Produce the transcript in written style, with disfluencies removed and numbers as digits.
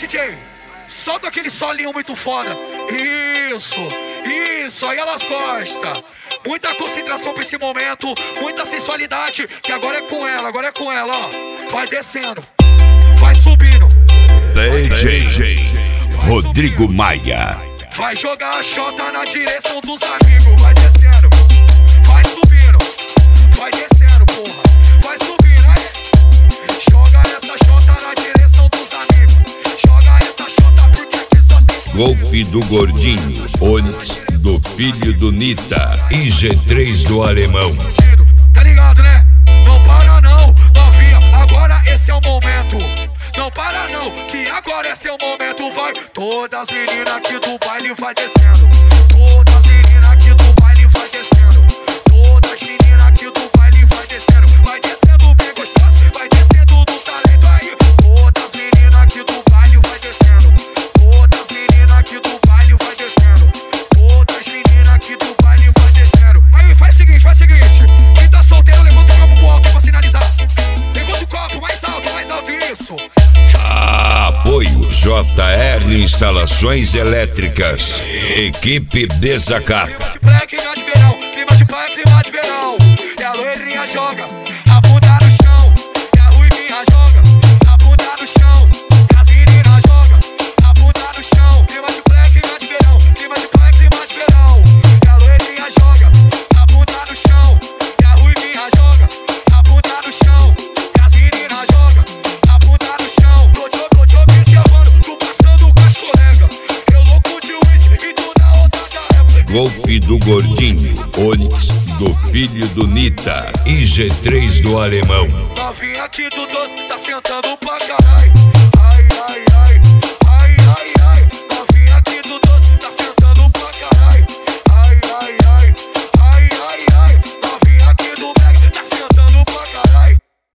DJ, solta aquele solinho muito foda. Isso, aí elas gostam. Muita concentração pra esse momento, muita sensualidade, que agora é com ela, ó. Vai descendo, vai subindo. DJ Rodrigo Maia. Vai jogar a chota na direção dos amigos. Vai descendo, vai subindo, vai descendo, porra. Vai subindo, aí. Joga essa chota na direção dos amigos. Joga essa chota porque aqui só tem Golfe do Gordinho, Onix do filho do Nita e G3 do Alemão. Tá ligado, né? Não para não, novinha, agora esse é o momento. Não para não, que agora esse é o momento. Vai, todas as meninas aqui do baile vai descendo. Todas as meninas aqui do baile vai descendo. Todas as meninas aqui do baile vai descendo. Vai descendo bem gostoso, vai descendo do talento aí. Todas as meninas aqui do baile vai descendo. Todas as meninas aqui do baile vai descendo. Todas as meninas aqui do baile vai descendo. Aí, faz o seguinte. Quem tá solteiro, levanta o copo pro alto pra sinalizar. Levanta o copo mais alto, isso. Apoio JR Instalações Elétricas. Equipe Desacato. Clima de praia, clima de verão. Clima de praia, clima de verão. E a loirinha joga a bunda no chão. E a ruivinha joga a bunda no chão. E as meninas jogam a bunda no chão. Clima de praia, clima de verão. Clima de praia, clima de verão. E a loirinha joga a bunda no chão. E a ruivinha joga a bunda no chão. E as meninas jogam a bunda no chão. Tô observando, tô passando com as colegas. Eu louco de uísque e tu na outra da época. Golfe do Gordinho, Onix do filho do Nita e G3 do Alemão. Novinha aqui do doce, tá sentando pra caralho.